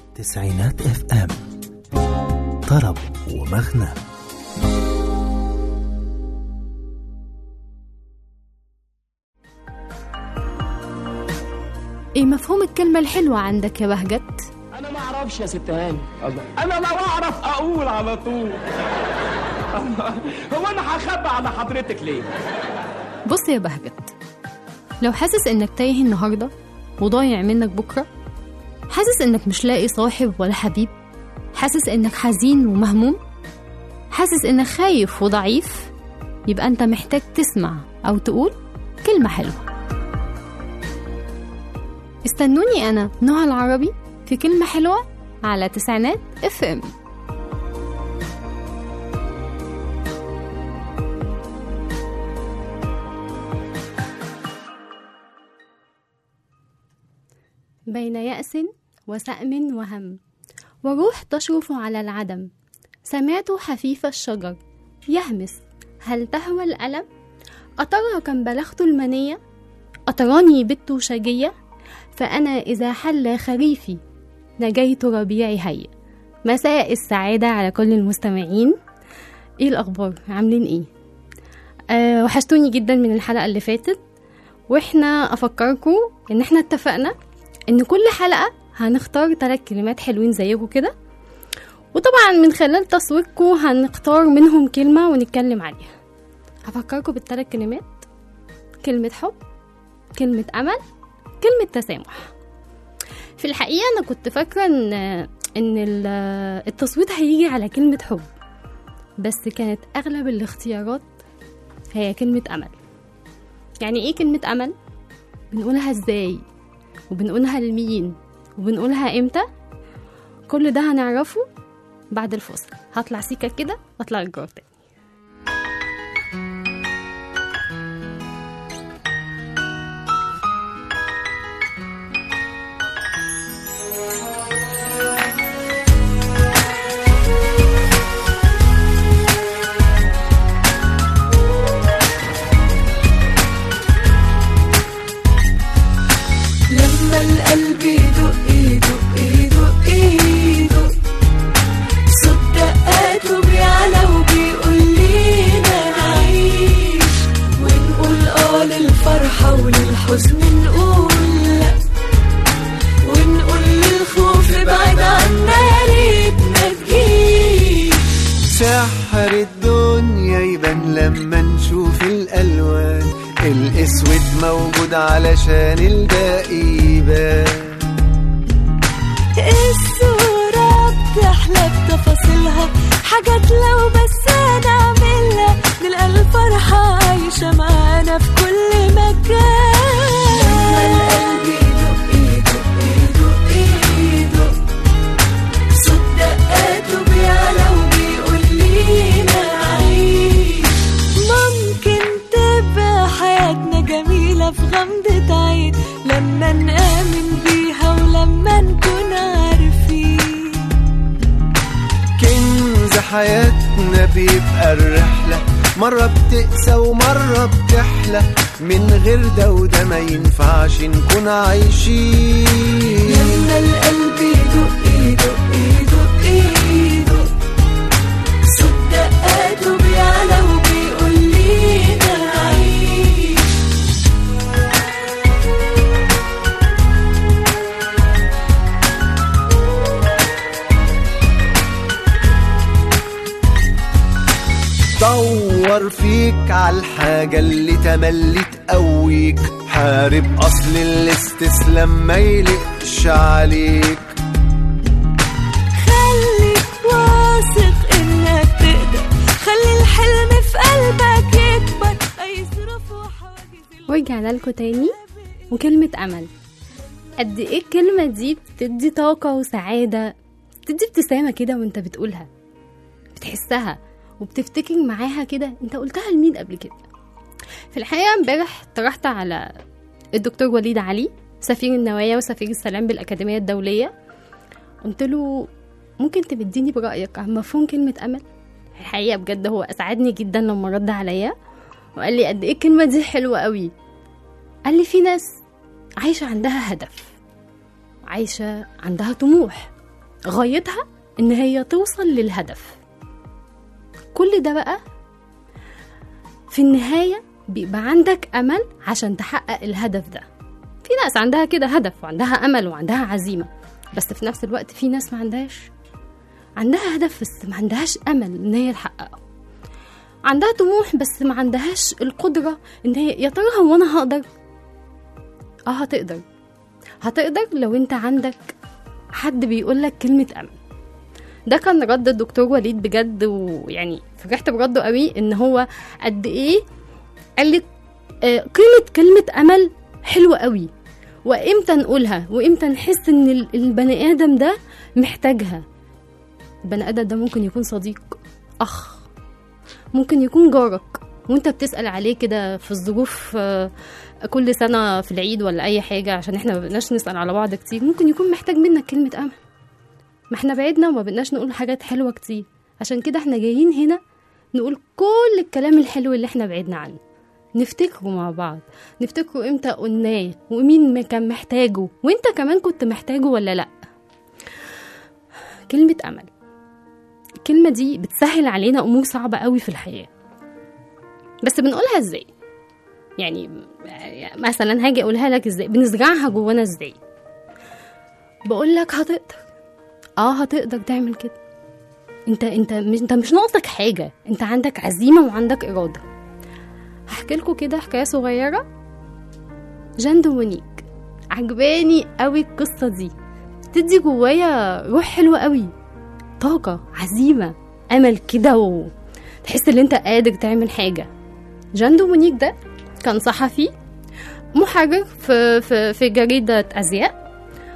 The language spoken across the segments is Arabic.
تسعينات اف ام، طرب ومغنى. ايه مفهوم الكلمة الحلوة عندك يا بهجت؟ انا ما اعرفش يا ست هاني. انا لو اعرف اقول على طول. هو انا هخبي على حضرتك ليه؟ بص يا بهجت، لو حاسس انك تايه النهاردة وضايع منك بكرة، حاسس انك مش لاقي صاحب ولا حبيب، حاسس انك حزين ومهموم، حاسس انك خايف وضعيف، يبقى انت محتاج تسمع او تقول كلمة حلوة. استنوني انا نهى العربي في كلمة حلوة على تسعينات اف ام. بين يأس وسأم وهم وروح تشرف على العدم، سمعت حفيف الشجر يهمس، هل تهوى الألم؟ أترى كم بلغت المنية؟ أتراني بت شجية؟ فأنا إذا حل خريفي نجيت ربيعي هيا. مساء السعادة على كل المستمعين. إيه الأخبار؟ عاملين إيه؟ وحشتوني جدا من الحلقة اللي فاتت، وإحنا أفكركم إن إحنا اتفقنا إن كل حلقة هنختار 3 كلمات حلوين زيكم كده، وطبعا من خلال تصويتكم هنختار منهم كلمة ونتكلم عليها. هفكركم بال3 كلمات: كلمة حب، كلمة أمل، كلمة تسامح. في الحقيقة أنا كنت فاكرة إن التصويت هيجي على كلمة حب، بس كانت أغلب الاختيارات هي كلمة أمل. يعني إيه كلمة أمل؟ بنقولها إزاي؟ وبنقولها لمين؟ وبنقولها إمتى؟ كل ده هنعرفه بعد الفصل. هطلع سيكا كده واطلع الجوار تاني. القلب يدق يدق يدق يدق، صوت دقاته بيعلى وبيقول لينا نعيش، ونقول للفرحة وللحزن نقول لأ، ونقول للخوف ابعد عنا يا ريت ما تجيش. سحر الدنيا يبان لما نشوف الألوان، الاسود موجود علشان الباقي يبان. الصورة بتحلى بتفاصيلها، حاجات لو بس هنعملها نلقى الفرحة عايشة معانا في كل مكان. لما القلب يدق يدق يدق يدق، صوت دقاته بيعلى وبيقول لينا عيش، ممكن تبقى حياتنا جميلة في غمضة عين لما نآمن بيها ولما نكون عارفين. كنز حياتنا بيبقى الرحلة، مرة بتقسى ومرة بتحلى، من غير ده وده ما ينفعش نكون عايشين. لما القلب يدق يدق يدق يدق، صوت دقاته بيعلى وبيقول لينا عيش. دور فيك عالحاجة اللي تملي تقويك، حارب أصل الاستسلام ما يلقش عليك. خليك واثق إنك تقدر، خلي الحلم في قلبك يكبر، أي ظروف وحواجز. ورجعنا لكم تاني. وكلمة أمل، قد إيه الكلمة دي بتدي طاقة وسعادة، بتدي ابتسامة كده وانت بتقولها، بتحسها وبتفتكر معاها كده انت قلتها لمين قبل كده. في الحقيقة امبارح طرحت على الدكتور وليد علي، سفير النوايا وسفير السلام بالأكاديمية الدولية، قلت له ممكن تبديني برأيك عن مفهوم كلمة أمل؟ الحقيقة بجد هو أسعدني جدا لما رد عليا وقال لي قد إيه الكلمة دي حلوة قوي. قال لي في ناس عايشة عندها هدف، عايشة عندها طموح، غايتها إن هي توصل للهدف. كل ده بقى في النهاية بيبقى عندك أمل عشان تحقق الهدف ده. في ناس عندها كده هدف وعندها أمل وعندها عزيمة، بس في نفس الوقت في ناس ما عندها هدف بس ما عندهاش أمل إن هي تحققه. عندها طموح بس ما عندهاش القدرة إن هي يا ترى هو أنا هقدر؟ هتقدر لو أنت عندك حد بيقولك كلمة أمل. ده كان رد الدكتور وليد بجد، ويعني فرحت برده قوي إن هو قد إيه قالك كلمة أمل حلوة قوي، وإمتى نقولها وإمتى نحس إن البني آدم ده محتاجها. البني آدم ده ممكن يكون صديق، أخ، ممكن يكون جارك وانت بتسأل عليه كده في الظروف كل سنة في العيد ولا أي حاجة، عشان احنا ما بقناش نسأل على بعض كتير. ممكن يكون محتاج منك كلمة أمل. ما احنا بعيدنا وما بقناش نقول حاجات حلوة كتير، عشان كده احنا جايين هنا نقول كل الكلام الحلو اللي احنا بعيدنا عنه، نفتكره مع بعض، نفتكره امتى قلناه ومين كان محتاجه، وانت كمان كنت محتاجه ولا لأ. كلمة أمل، الكلمة دي بتسهل علينا أمور صعبة قوي في الحياة، بس بنقولها ازاي؟ يعني مثلا هاجي أقولها لك ازاي، بنزرعها جوانا ازاي؟ بقولك هتقدر تعمل كده. انت مش ناقصك حاجة، انت عندك عزيمة وعندك إرادة. هحكي لكم كده حكاية صغيرة. جان دومونيك، عجباني قوي القصة دي، تدي جوايا روح حلوة قوي، طاقة، عزيمة، أمل كده، وتحس ان انت قادر تعمل حاجة. جان دومونيك ده كان صحفي محرر في جريدة أزياء.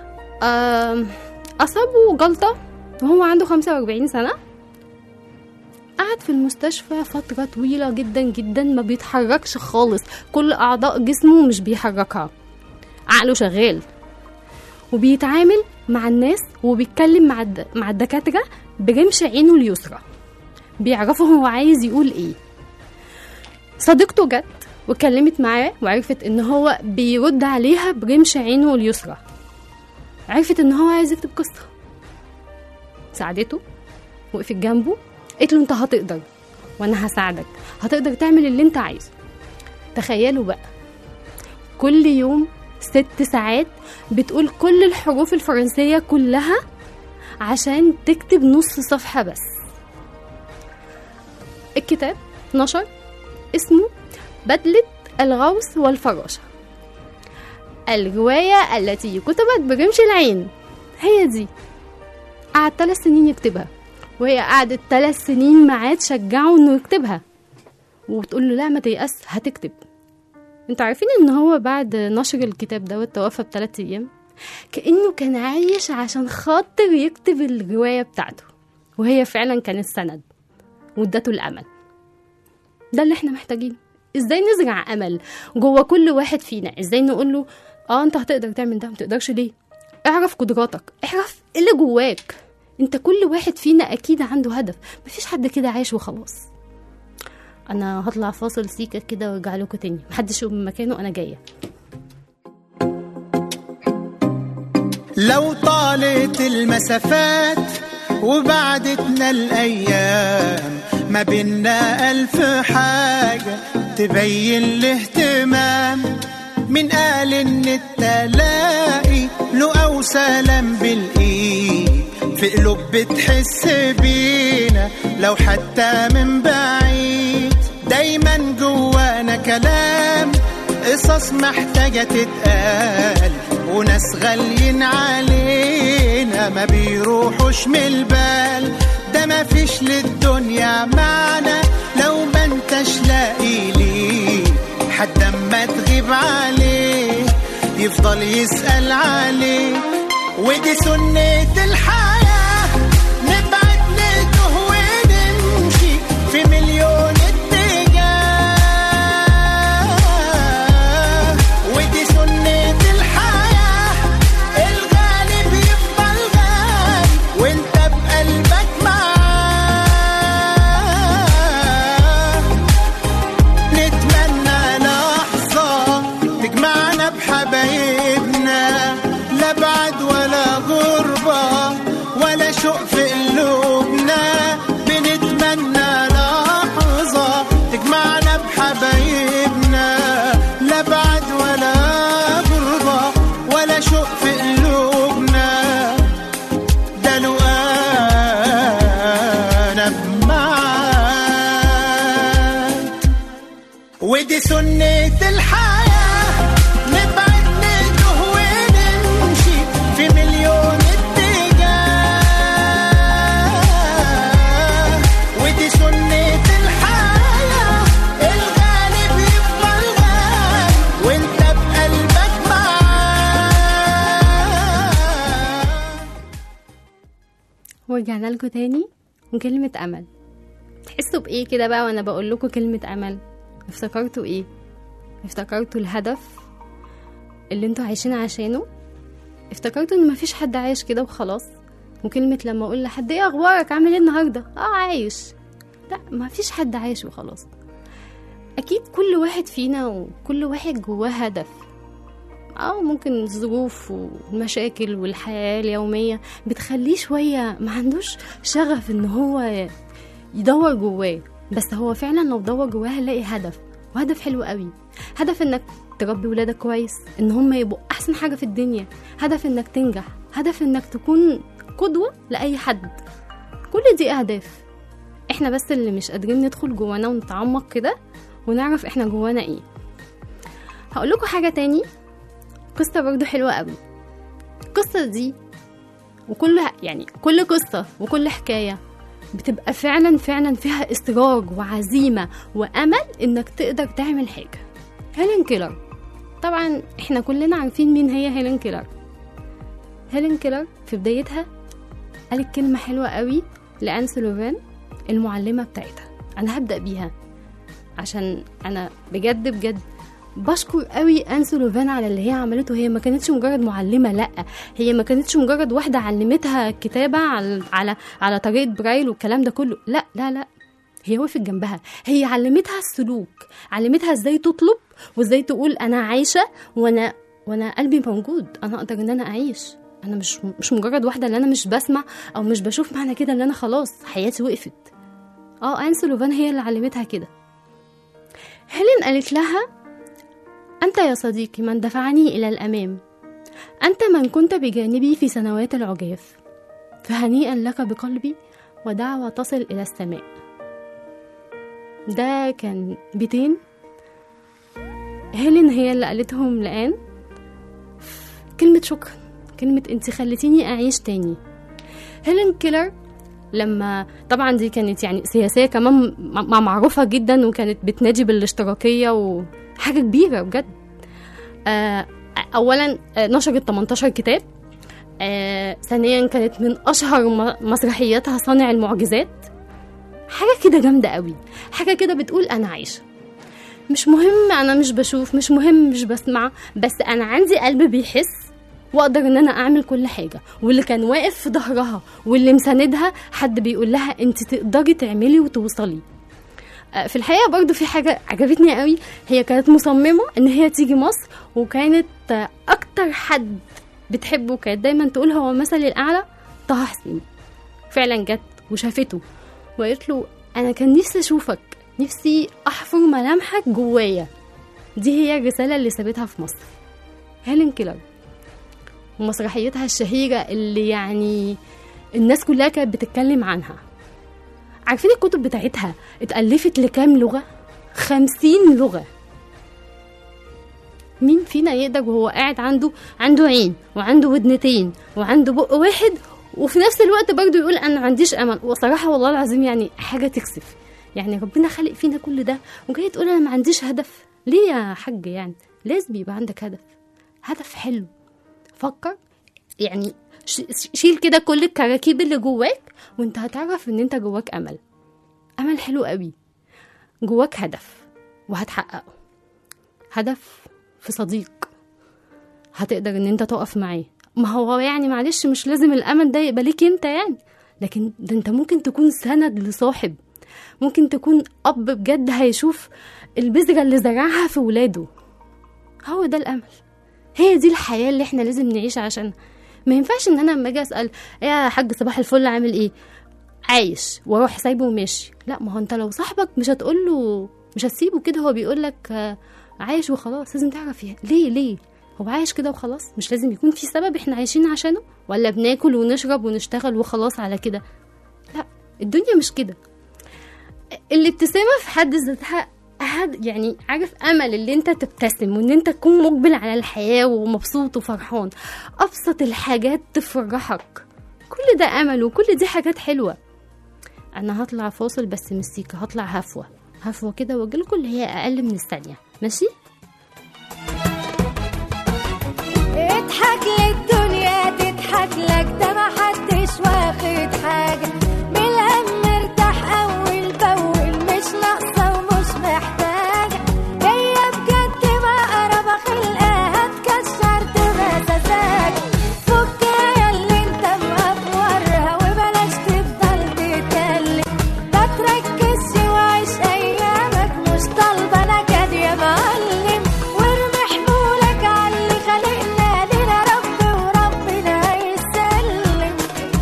أصابه جلطة وهو عنده 45 سنة. قعد في المستشفى فترة طويلة جدا جدا، ما بيتحركش خالص، كل أعضاء جسمه مش بيحركها، عقله شغال وبيتعامل مع الناس وبيتكلم مع الدكاترة برمش عينه اليسرى، بيعرفوا هو عايز يقول ايه. صديقته جت وكلمت معاه وعرفت ان هو بيرد عليها برمش عينه اليسرى، عرفت ان هو عايز يكتب قصة. ساعدته، وقفت جنبه، قلت له انت هتقدر وانا هساعدك، هتقدر تعمل اللي انت عايزه. تخيلوا بقى، كل يوم 6 ساعات بتقول كل الحروف الفرنسية كلها عشان تكتب نص صفحة بس. الكتاب نشر اسمه بدلة الغوص والفراشة، الرواية التي كتبت برمش العين. هي دي. قعد 3 سنين يكتبها، وهي قعدت 3 سنين معاه تشجعه انه يكتبها وتقول له لا ما تيأس، هتكتب. انتوا عارفين ان هو بعد نشر الكتاب ده توفى ب3 أيام، كأنه كان عايش عشان خاطر يكتب الرواية بتاعته، وهي فعلا كانت سند وادته الأمل. ده اللي احنا محتاجين. ازاي نزرع أمل جوه كل واحد فينا؟ ازاي نقول له انت هتقدر تعمل ده، متقدرش ليه؟ اعرف قدراتك، اعرف اللي جواك. انت كل واحد فينا اكيد عنده هدف، مفيش حد كده عايش وخلاص. انا هطلع فاصل سيكا كده وارجع لكم تاني، محدش يقوم من مكانه، انا جايه. لو طالت المسافات وبعدتنا الايام، ما بينا 1000 حاجه تبين الاهتمام. من قال ان التلاقي له او سلام بالايد، في قلوب بتحس بينا لو حتى من بعيد. دايما جوانا كلام، قصص محتاجة تتقال، وناس غاليين علينا ما بيروحوش من البال. ده ما فيش للدنيا معنى لو ما انتش لاقي ليه حد اما تغيب عليه يفضل يسأل عليه. ودي سنة الحياة، نبعد نتوه ونمشي في مليون اتجاه. ودي سنة الحياة، الغالب يفضل غالي وانت بقلبك معاه. نتمنى لحظة تجمعنا بحبايبنا، لا بعد ولا غربة شوق في قلوبنا، بنتمنى لحظة تجمعنا بحبايبنا، لا بعد ولا غربة ولا شوق في قلوبنا، ده لو أنا معاك. ودي سنة الحياة، نبعد نتوه ونمشي في مليون اتجاه، ودي سنة الحياة، الغالب يفضل غالب وانت بقلبك معاه. ورجعنا لكم تاني وكلمة أمل. تحسوا بإيه كده بقى وأنا بقول لكم كلمة أمل؟ افتكرتوا إيه؟ افتكرتوا الهدف اللي انتوا عايشين عشانه؟ افتكرتوا ان مفيش حد عايش كده وخلاص؟ وكلمة لما اقول لحد ايه اخبارك، عامل ايه النهارده؟ عايش. لا، مفيش حد عايش وخلاص. اكيد كل واحد فينا وكل واحد جواه هدف. ممكن الظروف والمشاكل والحياة اليومية بتخليه شوية ما عندوش شغف ان هو يدور جواه، بس هو فعلا لو دور جواه هلاقي هدف، وهدف حلو قوي. هدف انك تربي ولادك كويس، ان هم يبقوا احسن حاجة في الدنيا، هدف انك تنجح، هدف انك تكون قدوة لأي حد. كل دي اهداف، احنا بس اللي مش قادرين ندخل جوانا ونتعمق كده ونعرف احنا جوانا ايه. هقول لكم حاجة تاني، قصة برضو حلوة قوي. القصة دي كل قصة وكل حكاية بتبقى فعلا فعلا فيها إصرار وعزيمة وأمل إنك تقدر تعمل حاجة. هيلين كيلر، طبعا إحنا كلنا عارفين مين هي هيلين كيلر. هيلين كيلر في بدايتها قالت كلمة حلوة قوي لآن سوليفان المعلمة بتاعتها. أنا هبدأ بيها عشان أنا بجد بجد بشكر قوي آن سوليفان على اللي هي عملته. هي ما كانتش مجرد معلمة، لا، هي ما كانتش مجرد واحدة علمتها كتابة على طريقة برايل والكلام ده كله، لا لا لا، هي وقفت جنبها. هي علمتها السلوك، علمتها ازاي تطلب وازاي تقول انا عايشة وانا قلبي موجود، انا اقدر ان انا اعيش، انا مش مجرد واحدة اللي انا مش بسمع او مش بشوف معنى كده اللي انا خلاص حياتي وقفت. آن سوليفان هي اللي علمتها كده. هيلين قالت لها: أنت يا صديقي من دفعني إلى الأمام، أنت من كنت بجانبي في سنوات العجاف، فهنيئا لك بقلبي ودعوة تصل إلى السماء. ده كان بيتين هيلين هي اللي قالتهم لآن، كلمة شكر، كلمة انت خلتيني أعيش تاني. هيلين كيلر لما طبعا دي كانت يعني سياسية كمان معروفة جدا، وكانت بتنادي بالاشتراكية وحاجة كبيرة بجد. أولا نشرت 18 كتاب، ثانيا كانت من أشهر مسرحياتها صانع المعجزات. حاجة كده جامدة قوي، حاجة كده بتقول أنا عايشة، مش مهم أنا مش بشوف، مش مهم مش بسمع، بس أنا عندي قلب بيحس واقدر ان انا اعمل كل حاجة. واللي كان واقف في ظهرها واللي مساندها حد بيقول لها انت تقدري تعملي وتوصلي. في الحقيقة برضو في حاجة عجبتني قوي، هي كانت مصممة ان هي تيجي مصر، وكانت اكتر حد بتحبه كانت دايما تقول هو مثلي الاعلى طه حسين. فعلا جت وشافته وقالت له انا كان نفسي اشوفك، نفسي احفر ملامحك جوايا. دي هي الرسالة اللي سابتها في مصر هيلين كيلر، ومسرحيتها الشهيرة اللي يعني الناس كلها كانت بتتكلم عنها. عارفين الكتب بتاعتها اتألفت لكام لغة؟ 50 لغة. مين فينا يقدر وهو قاعد عنده عين وعنده ودنتين وعنده بق واحد وفي نفس الوقت برضو يقول انا ما عنديش امل؟ وصراحة والله العظيم يعني حاجة تكسف. يعني ربنا خلق فينا كل ده وجاي تقول انا ما عنديش هدف؟ ليه يا حاج؟ يعني لازم يبقى عندك هدف حلو. فكر يعني، شيل كده كل الكراكيب اللي جواك وانت هتعرف ان انت جواك امل حلو قوي. جواك هدف وهتحققه، هدف في صديق هتقدر ان انت تقف معاه. ما هو يعني معلش مش لازم الامل ده يبقى ليك انت يعني، لكن ده انت ممكن تكون سند لصاحب، ممكن تكون اب بجد هيشوف البذرة اللي زرعها في ولاده. هو ده الامل، هي دي الحياة اللي احنا لازم نعيش عشان ما ينفعش ان انا لما اجي اسال يا حاج صباح الفل عامل ايه عايش واروح سايبه وماشي. لا، ما هو انت لو صاحبك مش هتقول له، مش هتسيبه كده هو بيقول لك عايش وخلاص. لازم تعرف ليه هو عايش كده وخلاص. مش لازم يكون في سبب احنا عايشين عشانه، ولا بناكل ونشرب ونشتغل وخلاص على كده. لا، الدنيا مش كده. الابتسامة في حد ذاتها يعني عارف امل اللي انت تبتسم وان انت تكون مقبل على الحياة ومبسوط وفرحان. ابسط الحاجات تفرحك، كل ده امل وكل دي حاجات حلوة. انا هطلع فاصل بس مسيكة، هطلع هفوة كده واجيلكوا اللي هي اقل من الثانية. ماشي؟ اضحك للدنيا تضحك لك، ده ما حدش واخد حاجة، بالهم مرتاح اول باول، مش ناقصة ومش محتاجة، هي بجد مقربة خلقها تكسر تبقى سذاجة. فكها ياللي انت مقفورها وبلاش تفضل تتكلم، ما تركزش وعيش ايامك، مش طالبة نكد يا معلم، وارمي حمولك عاللي خلقنا لنا رب وربنا يسلم.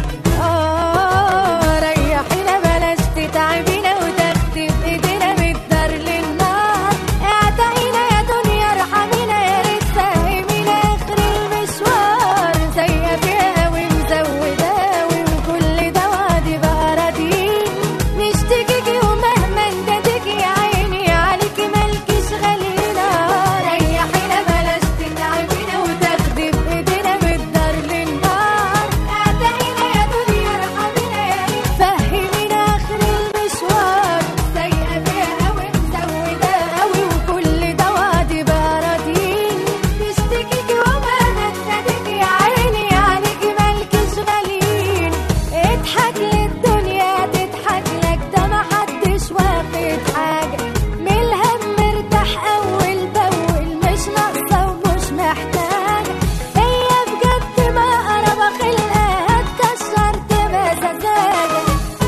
ريحينا بلاش تتعبينا وتاخدي بايدينا بالدار للنار، اعتقينا يا دنيا ارحمينا، يا ريت فهمينا اخر المشوار، زي فيها ومزوداوي وكل ده وعدي بقى راضيين، نشتكيكي ومهما نداديكي يا عيني عليكي مالكيش غالينا، ريحينا بلاش تتعبينا وتاخدي بايدينا بالدار للنار، اعتقينا يا دنيا ارحمينا، يا ريت فهمينا اخر المشوار، زي فيها ومزوداوي وكل ده وعدي بقى راضيين، نشتكيكي ومهما نداديكي يا عيني عليكي مالكيش غاليين. اضحك للدنيا تضحك لك، ده ما حدش واخد حاجة، من الهم مرتاح اول باول، مش ناقصة ومش محتاجة، هي بجد مقربة خلقها تكسر تبقى سذاجة.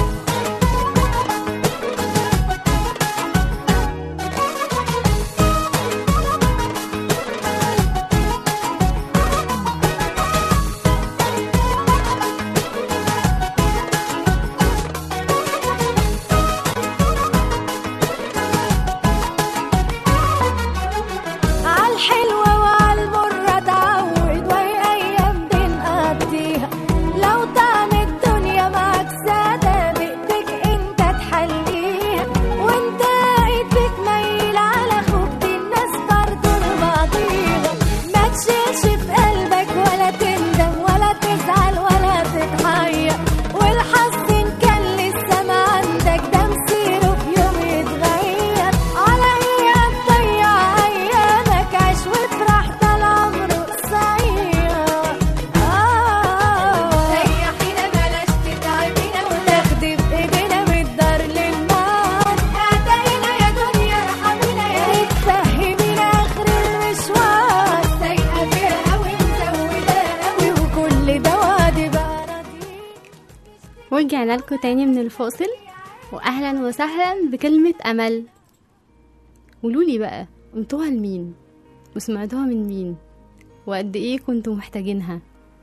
عالحلوة وعالمرة اتعود، وهي أيام بنقضيها، لو طعم الدنيا معاك سادة بإيدك انت تحليها، وانت ايدك ميل على أخوك دي الناس برضو لبعضيها، ما تشيلش في قلبك ولا تندم ولا تزعل ولا تتحير، والحظ إن كان لسه ما عندك ده مصيره في يوم يتغير، على ايه هتضيع ايامك، عيش وافرح ده العمر قصير. ريحينا بلاش تتعبينا وتاخدي بايدينا بالدار للنار، اعتقينا يا دنيا ارحمينا، يا ريت فهمينا اخر المشوار، سايقة فيها ومزوداوي وكل ده وعدي بقى راضيين. ورجعنا لكم تاني من الفاصل، واهلا وسهلا بكلمة امل. قولولي بقى قمتوها لمين وسمعتوها من مين وقد ايه كنتوا محتاجينها؟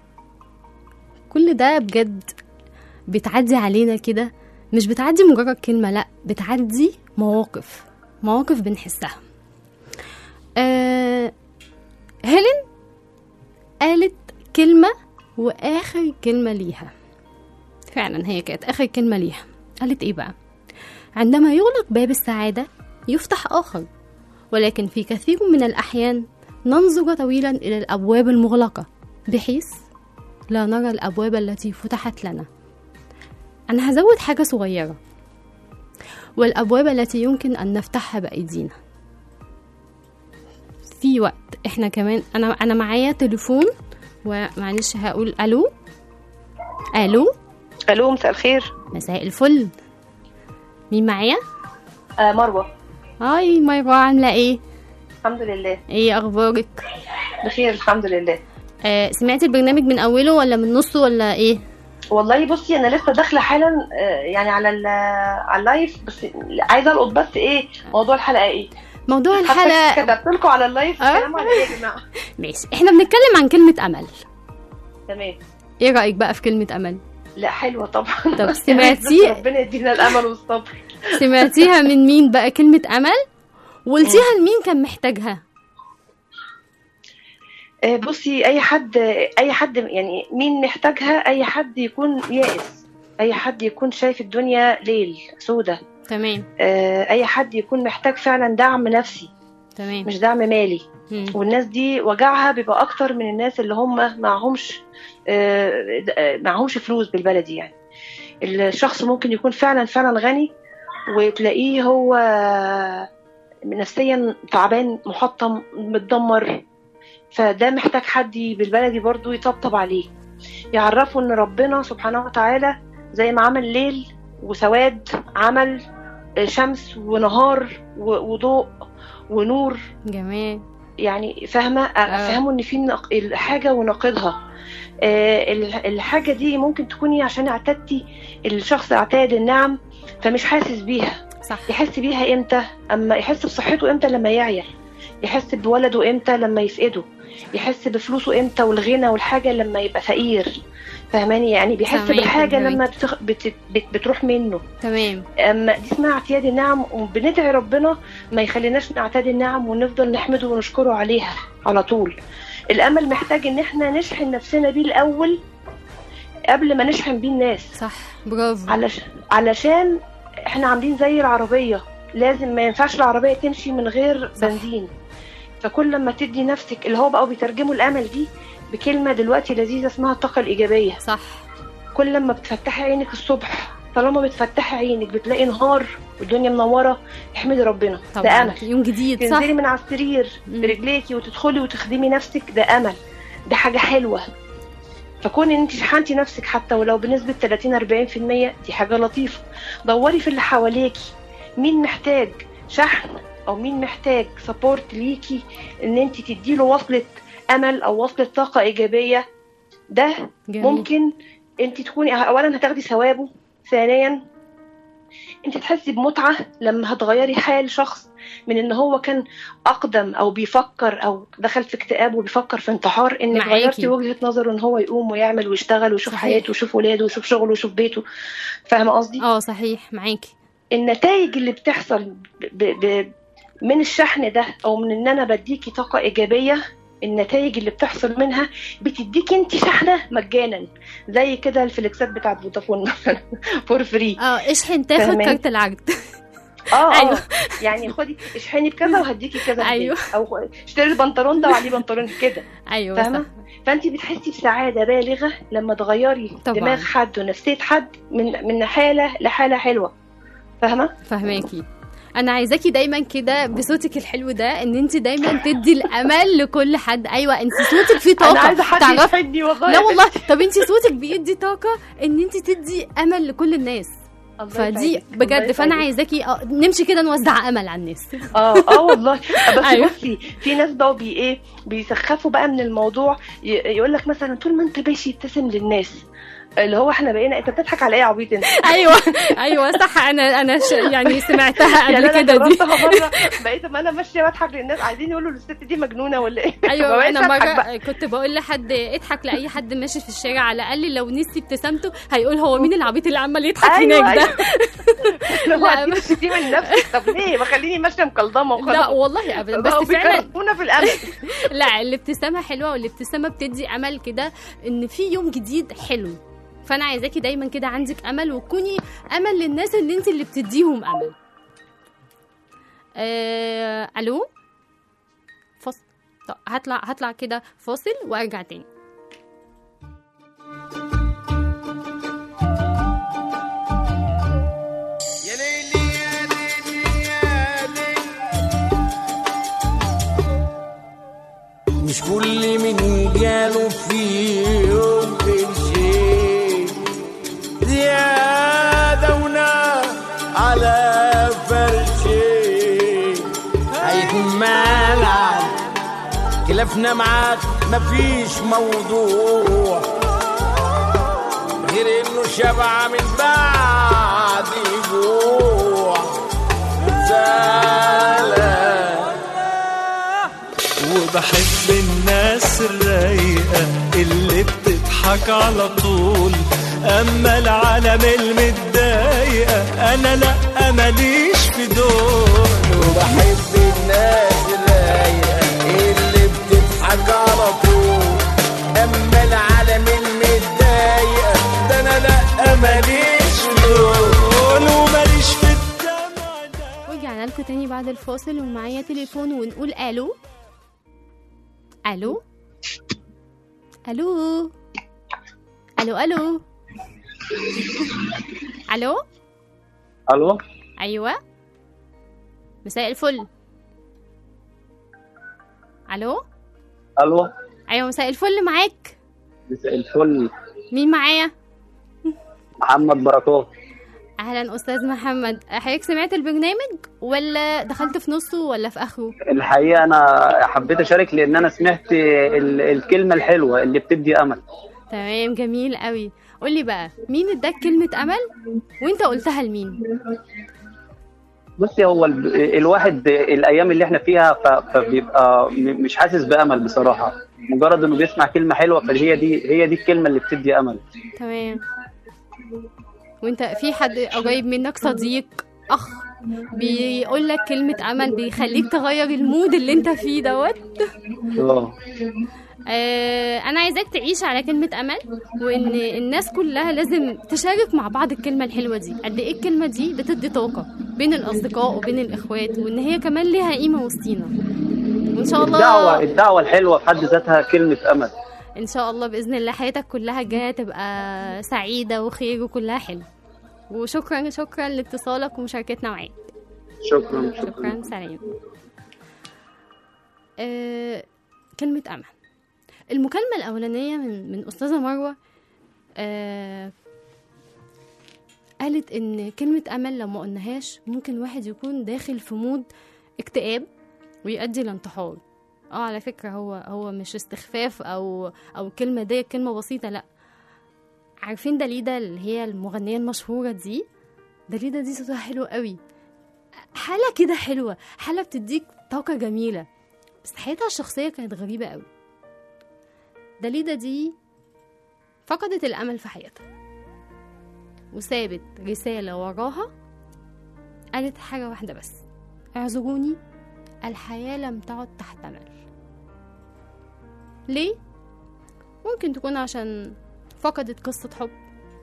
كل ده بجد بتعدي علينا كده، مش بتعدي مجرد كلمة، لا بتعدي مواقف بنحسها. هيلين قالت كلمة واخر كلمة ليها، فعلا هي كانت اخر كلمة ليها. قالت ايه بقى؟ عندما يغلق باب السعادة يفتح آخر، ولكن في كثير من الأحيان ننظر طويلا إلى الأبواب المغلقة بحيث لا نرى الأبواب التي فتحت لنا. أنا هزود حاجة صغيرة، والأبواب التي يمكن أن نفتحها بأيدينا. في وقت إحنا كمان أنا معايا تليفون، ومعلش هقول ألو. مساء الخير. مساء الفل. مين معايا؟ مروة. هاي مروة، عاملة ايه؟ الحمد لله. ايه اخبارك؟ بخير الحمد لله. سمعتي البرنامج من اوله ولا من نصه ولا ايه؟ والله بصي انا لسه داخله حالا يعني على اللايف، بس عايزه القط بس ايه موضوع الحلقه ايه؟ موضوع الحلقه كتبت لكم على اللايف كلام على ايه يا جماعه؟ ماشي، احنا بنتكلم عن كلمه امل. تمام. ايه رأيك بقى في كلمة امل؟ لا حلوة طبعا. طب سمعتي؟ ربنا يدينا الامل والصبر. سمعتيها من مين بقى كلمة امل؟ وقلتيها لمين كان محتاجها؟ بصي، اي حد يعني مين محتاجها؟ اي حد يكون يائس، اي حد يكون شايف الدنيا ليل سودة. تمام. اي حد يكون محتاج فعلا دعم نفسي، تمام، مش دعم مالي. والناس دي وجعها بيبقى اكتر من الناس اللي هم معهمش فلوس بالبلدي. يعني الشخص ممكن يكون فعلا غني وتلاقيه هو نفسيا تعبان، محطم، متدمر. فده محتاج حد بالبلدي برضو يطبطب عليه، يعرفه ان ربنا سبحانه وتعالى زي ما عمل ليل وسواد عمل شمس ونهار وضوء ونور. جميل. يعني فهموا ان في الحاجة ونقضها. الحاجة دي ممكن تكوني عشان اعتدتي، الشخص اعتاد النعم فمش حاسس بيها. صح. يحس بيها امتى؟ اما يحس بصحته امتى؟ لما يعيا. يحس بولده امتى؟ لما يفقده. يحس بفلوسه امتى والغنى والحاجة لما يبقى فقير. فهماني؟ يعني بيحس بالحاجة لما بتروح منه. تمام. اما دي اسمها اعتياد النعم، وبندعي ربنا ما يخليناش نعتاد النعم ونفضل نحمده ونشكره عليها على طول. الامل محتاج ان احنا نشحن نفسنا بيه الاول قبل ما نشحن بيه الناس. صح، برافو. علشان احنا عاملين زي العربية، لازم ما ينفعش العربية تمشي من غير بنزين. فكل لما تدي نفسك اللي هو بقوا بيترجموا الامل دي بكلمة دلوقتي لذيذة اسمها الطاقة الإيجابية. صح. كل لما بتفتحي عينك الصبح، طالما بتفتحي عينك بتلاقي نهار والدنيا منورة، احمدي ربنا. طبعا. ده أمل. يوم جديد. صح. تنزلي من على السرير برجليكي وتدخلي وتخدمي نفسك، ده أمل، ده حاجة حلوة. فكون ان انت شحنتي نفسك حتى ولو بنسبة 30-40% دي حاجة لطيفة. دوري في اللي حواليكي، مين محتاج شحن او مين محتاج سبورت ليكي ان انت تديله وصلة امل او وصلة طاقة ايجابية. ده جميل. ممكن انت تكوني اولا هتاخدي ثوابه، ثانيا انت تحسي بمتعة لما هتغيري حال شخص من ان هو كان اقدم او بيفكر او دخل في اكتئاب وبيفكر في انتحار، انك غيرتي وجهة نظره ان هو يقوم ويعمل ويشتغل ويشوف حياته ويشوف ولاده ويشوف شغله ويشوف بيته. فاهمة قصدي؟ صحيح، معاكي. النتائج اللي بتحصل من الشحن ده او من ان انا بديكي طاقة ايجابية، النتائج اللي بتحصل منها بتديك انت شحنه مجانا، زي كده الفليكسات بتاعت فودافون مثلا فور فري. اشحن تاخد كارت العقد. أيوة. يعني خدي اشحني بكذا وهديكي كذا. أيوة. او اشتري البنطلون ده وعليه بنطلون كده. ايوه فاهمه؟ فانت بتحسي بسعاده بالغه لما تغيري دماغ حد ونفسيه حد من حاله لحاله حلوه. فاهمه؟ فاهماكي. انا عايزاكي دايما كده بصوتك الحلو ده ان انت دايما تدي الامل لكل حد. ايوه، انت صوتك فيه طاقه. انا عايزه حد يشحنني والله. لا والله. طب انت صوتك بيدي طاقه ان انت تدي امل لكل الناس. فدي بجد. فانا عايزاكي نمشي كده نوزع امل على الناس. والله. بس أيوة. بصي في ناس بقوا بيسخفوا بقى من الموضوع، يقول لك مثلا طول ما انت ماشي ابتسم للناس، اللي هو احنا بقينا انت بتضحك على ايه يا عبيط انت. ايوه صح. انا يعني سمعتها قبل يعني كده دي. بقيت ما انا ماشيه بضحك للناس، عايزين يقولوا للست دي مجنونه ولا ايه. ايوه. انا مره كنت بقول لحد اضحك لاي حد ماشي في الشارع، على الاقل لو نسي ابتسامته هيقول هو مين العبيط اللي عمال يضحك هناك ده. لا مش دي من نفسك. طب ليه ما خليني ماشيه مكلضمه وخلاص. لا والله ابدا. بس فعلا في الامل. لا، الابتسامه حلوه، والابتسامه بتدي امل كده ان في يوم جديد حلو. فانا عايزاكي دايما كده عندك امل، وكوني امل للناس ان انت اللي بتديهم امل. الو فاصل. طب هطلع كده فاصل وارجع تاني. يا ليلي يا ليلي يا ليلي، مش كل من جاله في يوم زيادة ونار على فرشي هيتمنع. خلافنا معاك مفيش موضوع غير انه شبع من بعد جوع زعلان. وبحب الناس الرايقة اللي بتضحك بتضحك على طول. اما العالم المتضايقة انا لا ماليش في دول. وبحب الناس الرايقة اللي بتضحك على طول. اما العالم المتضايقة ده انا لا ماليش في دول وماليش في الدمع ده. ورجعنا لكم تاني بعد الفاصل ومعايا تليفون ونقول الو. الو الو الو الو الو. الو. ايوه مساء الفل. الو. الو. ايوه مساء الفل معاك. مساء الفل. مين معايا؟ محمد بركات. اهلا استاذ محمد، حضرتك سمعت البرنامج ولا دخلت في نصه ولا في اخره؟ الحقيقه انا حبيت اشارك لان انا سمعت الكلمه الحلوه اللي بتدي امل. تمام جميل قوي. قولي بقى مين اداك كلمه امل وانت قلتها لمين؟ بصي هو الواحد الايام اللي احنا فيها فبيبقى مش حاسس بامل بصراحه، مجرد انه بيسمع كلمه حلوه فهي دي الكلمه اللي بتدي امل. تمام. وانت في حد قريب منك صديق اخ بيقول لك كلمه امل بيخليك تغير المود اللي انت فيه دوت؟ انا عايزاك تعيش على كلمه امل، وان الناس كلها لازم تشارك مع بعض الكلمه الحلوه دي. قد ايه الكلمه دي بتدي طاقه بين الاصدقاء وبين الاخوات، وان هي كمان ليها قيمه وسطينا. وان شاء الله الدعوه الحلوه في حد ذاتها كلمه امل. ان شاء الله باذن الله حياتك كلها جايه تبقى سعيده وخير وكلها حلو. وشكرا لاتصالك ومشاركتنا معاك. شكرا سلام. كلمه امل. المكالمة الأولانية من أستاذة مروة قالت إن كلمة أمل لو ما قلناهاش ممكن واحد يكون داخل في مود اكتئاب ويؤدي لانتحار. على فكرة هو مش استخفاف أو الكلمة دي كلمة بسيطة، لأ. عارفين داليدا اللي هي المغنية المشهورة دي؟ داليدا دي صوتها حلو قوي، حالة كده حلوة، حالة بتديك طاقة جميلة، بس حياتها الشخصية كانت غريبة قوي. داليدا دي فقدت الأمل في حياتها وسابت رسالة وراها قالت حاجة واحدة بس: اعذروني الحياة لم تعد تحتمل. ليه؟ ممكن تكون عشان فقدت قصة حب،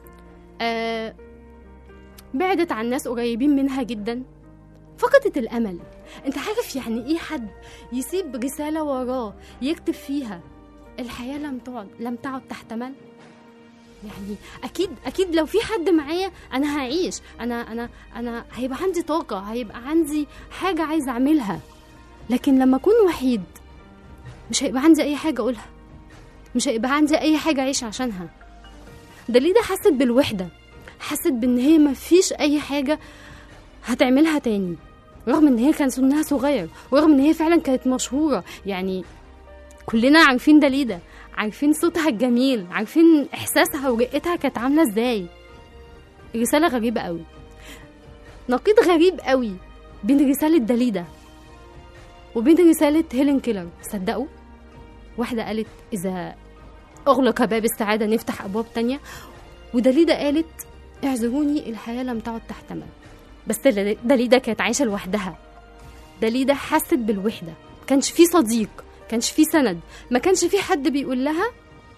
بعدت عن ناس قريبين منها جدا، فقدت الأمل. انت عارف يعني ايه حد يسيب رسالة وراه يكتب فيها الحياة لم تعد تحتمل؟ يعني اكيد لو في حد معايا انا هعيش، انا هيبقى عندي طاقة، هيبقى عندي حاجة عايزة اعملها. لكن لما اكون وحيد مش هيبقى عندي اي حاجة اقولها، مش هيبقى عندي اي حاجة اعيش عشانها. داليدا حست بالوحدة، حست بان هي مفيش اي حاجة هتعملها تاني، رغم ان هي كان سنها صغير، ورغم ان هي فعلا كانت مشهورة. يعني كلنا عارفين داليدا، عارفين صوتها الجميل، عارفين احساسها ورقتها كانت عامله ازاي. رساله غريبه قوي، نقيض غريب قوي بين رساله داليدا وبين رساله هيلين كيلر. صدقوا؟ واحده قالت اذا اغلق باب السعاده نفتح ابواب تانية، وداليدا قالت اعذروني الحياه لم تعد تحتمل. بس داليدا كانت عايشه لوحدها، داليدا حست بالوحده، كانش في صديق، كانش في سند، ما كانش في حد بيقول لها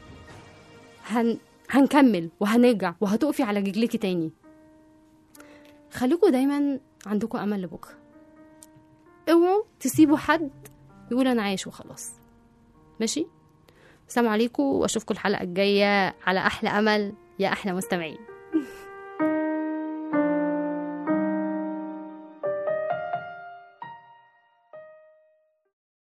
هنكمل وهنرجع وهتقفي على رجليكي تاني. خليكوا دايما عندكم امل لبكره، اوعوا تسيبوا حد يقول انا عايش وخلاص. ماشي؟ السلام عليكم واشوفكم الحلقه الجايه على احلى امل يا احلى مستمعين.